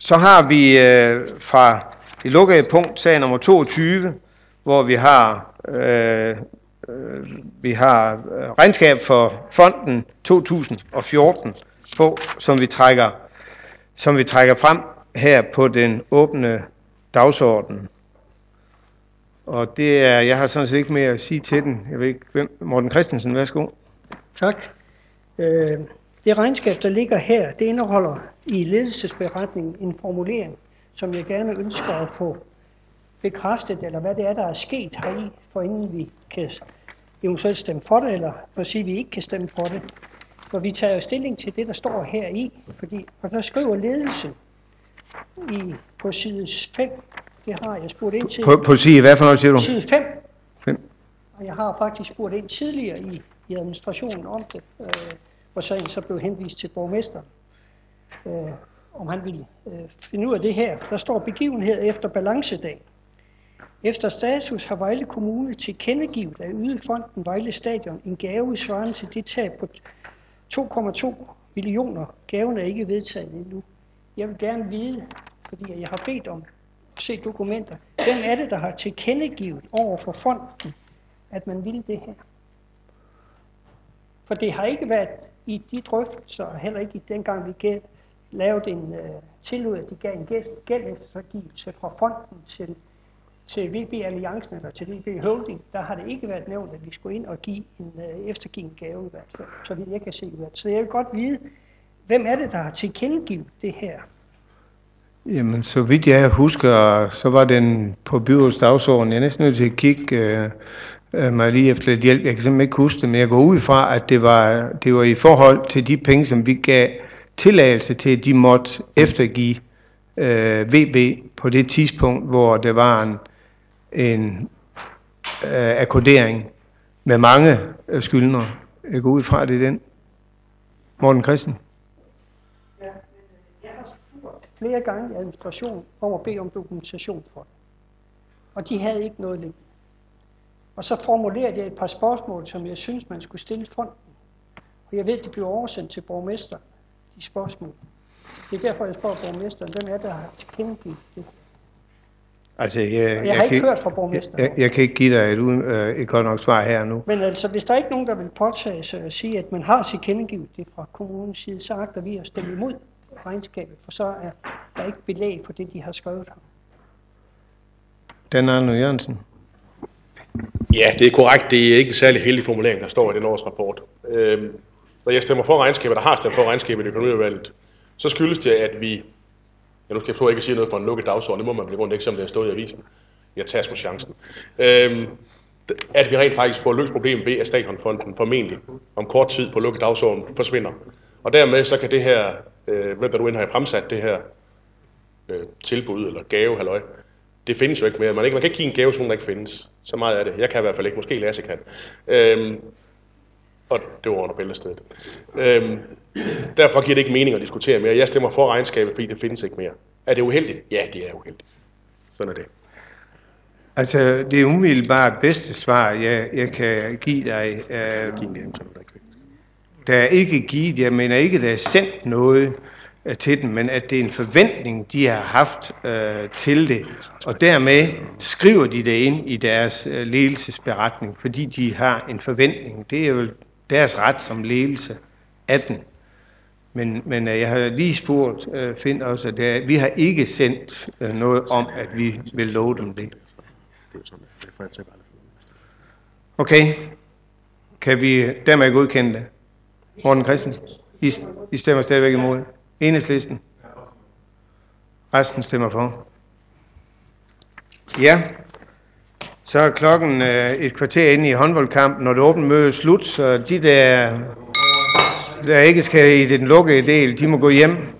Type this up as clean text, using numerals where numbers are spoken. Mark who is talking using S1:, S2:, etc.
S1: Så har vi fra det lukkede punkt, sag nummer 22, hvor vi har regnskab for fonden 2014 på, som vi trækker frem her på den åbne dagsorden. Og det er, jeg har sådan set ikke mere at sige til den. Jeg ved ikke, hvem? Morten Christensen, værsgo.
S2: Tak. Det regnskab, der ligger her, det indeholder i ledelsesberetningen en formulering, som jeg gerne ønsker at få bekræftet, eller hvad det er, der er sket heri, for inden vi kan eventuelt stemme for det, eller for at sige, at vi ikke kan stemme for det. For vi tager jo stilling til det, der står her i, og der skriver ledelsen på side 5. Det har jeg spurgt ind til.
S1: På side, hvad for noget siger du?
S2: Side 5. Og jeg har faktisk spurgt ind tidligere i administrationen om det, hvor sagen så blev henvist til borgmesteren, om han ville finde ud af det her. Der står begivenhed efter balancedag. Efter status har Vejle Kommune tilkendegivet at yde fonden Vejle Stadion en gave svarende til det tab på 2,2 millioner. Gaven er ikke vedtaget endnu. Jeg vil gerne vide, fordi jeg har bedt om at se dokumenter, hvem er det, der har tilkendegivet over for fonden, at man ville det her? For det har ikke været i de drøftelser, og heller ikke i dengang vi lavede en tillod, at de gav en gældeftergivelse fra fonden til VB Alliancen eller til VB Holding, der har det ikke været nævnt, at vi skulle ind og eftergive en gave i hvert fald, så vidt jeg kan se i hvert fald. Så jeg vil godt vide, hvem er det, der har tilkendegivet det her?
S1: Jamen, så vidt jeg husker, så var den på byrådets dagsorden. Jeg er næsten nødt til at kigge mig lige efter lidt hjælp. Jeg kan simpelthen ikke huske det, men jeg går ud fra, at det var i forhold til de penge, som vi gav tilladelse til, at de måtte eftergive VB på det tidspunkt, hvor der var en akkordering med mange skyldnere. Jeg går ud fra, at det er den. Morten Christen.
S2: Ja, jeg har spurgt flere gange i administrationen om at bede om dokumentation for det. Og de havde ikke noget lignende. Og så formulerede jeg et par spørgsmål, som jeg synes, man skulle stille fonden. Og jeg ved, de blev oversendt til borgmesteren, de spørgsmål. Det er derfor, jeg spørger borgmesteren, hvem er der har tilkendegivet det?
S1: Altså,
S2: jeg har ikke hørt fra borgmesteren.
S1: Jeg kan ikke give dig et godt nok svar her nu.
S2: Men altså, hvis der er ikke nogen, der vil påtage sig at sige, at man har tilkendegivet det fra kommunens side, så agter vi at stemme imod regnskabet, for så er der ikke belæg for det, de har skrevet her.
S1: Dan Arne Jørgensen.
S3: Ja, det er korrekt. Det er ikke en særlig heldig formulering, der står i den årsrapport. Når jeg stemmer for regnskabet, der har stemt for regnskabet i økonomiudvalget, så skyldes det, at vi... Jeg tror ikke, at sige noget for en lukket dagsorden. Det må man blive rundt, ikke som det har stået i avisen. Jeg tager sgu chancen. At vi rent faktisk får løst problemet ved, at Stadionfonden formentlig om kort tid på lukket dagsorden forsvinder. Og dermed så kan det her, hvem der nu end har fremsat det her tilbud eller gave, halløj, det findes jo ikke mere. Man kan ikke give en gave, som der ikke findes. Så meget af det. Jeg kan i hvert fald ikke. Måske Lasse kan. Og det var under bæltestedet. Derfor giver det ikke mening at diskutere mere. Jeg stemmer for regnskabet, fordi det findes ikke mere. Er det uheldigt? Ja, det er uheldigt. Sådan er det.
S1: Altså, det er umiddelbart bedste svar, jeg kan give dig. Der er ikke givet, jeg mener ikke, der er sendt noget til dem, men at det er en forventning, de har haft til det. Og dermed skriver de det ind i deres ledelsesberetning, fordi de har en forventning. Det er jo deres ret som ledelse af den. Men jeg har lige spurgt Finn også, at vi har ikke sendt noget om, at vi vil love dem det. Okay. Kan vi dermed godkende det? Morten Christensen, I stemmer stadigvæk imod. Enhedslisten. Resten stemmer for. Ja. Så er klokken et kvarter inde i håndboldkampen, når det åbne møde er slut, så de der ikke skal i den lukkede del, de må gå hjem.